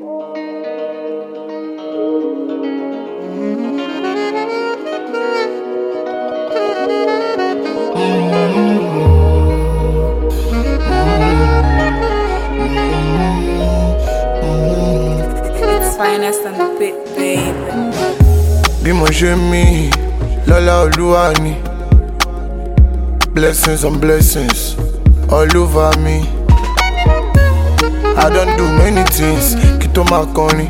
It's finest on the beat, baby. Bí mo ṣe mí, lọ́lá Olúwa ni. Blessings on blessings all over me. I don't do many things, kí tó máa kọrin.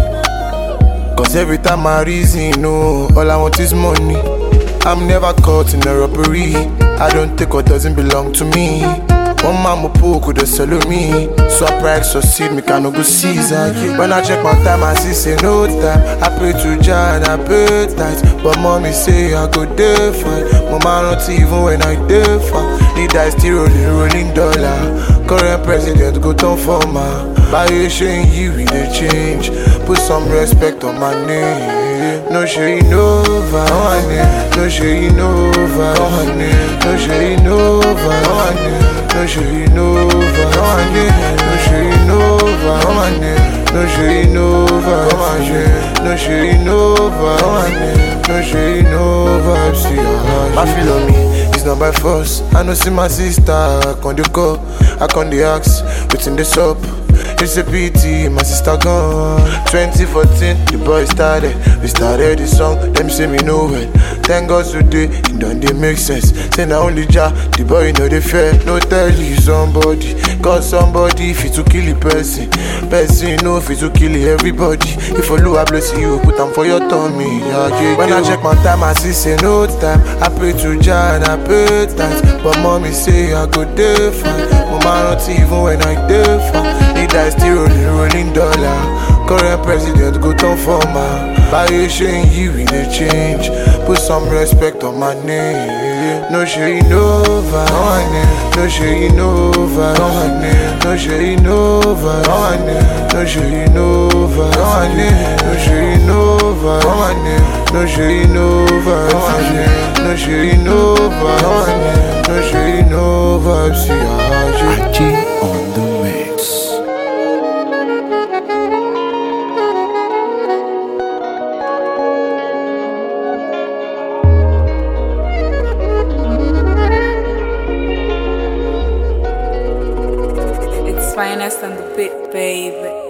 Cause every time I reason, no, all I want is money. I'm never caught in a robbery. I don't take what doesn't belong to me. One man mo poke with a solo me. So I pride succeed, me can no go Caesar. When I check my time, I see say no time. I pray to Jah and I pay tight. But mommy say I go dey fine. Mama not even when I dey fine. The dice still rolling dollar. Current president go turn former. By showing you in the change. Put some respect on my name. No shade over, no shade over, no shade over, no shade over, no shade over, no shade over, no shade over, no shade over. See my feel on me, it's not by force. I know see my sister, I can't do go, I can't the ask, what's in the shop. It's a pity, my sister gone. 2014, the boy started. We started the song, them say me know it. Thank God today, it don't they make sense. Say na only Jah, the boy know the fair. No tell you somebody, cause somebody fit to kill a person. Person know fit to kill everybody. If Oluwa bless you, put them for your tummy. Yeah. When I check my time, I see say no time. I pray to Jah and I pay thanks. But mommy say I go dey fine. Mama not even when I dey fine. The dice still rolling dollar. Current president go turn former. By showing you in the change. Put some respect on my name. No shade over, no shade over, no shade over, no shade over, no shade over, no shade over, no shade over, no shade over. See Aji on the mix. It's finest on the beat, baby.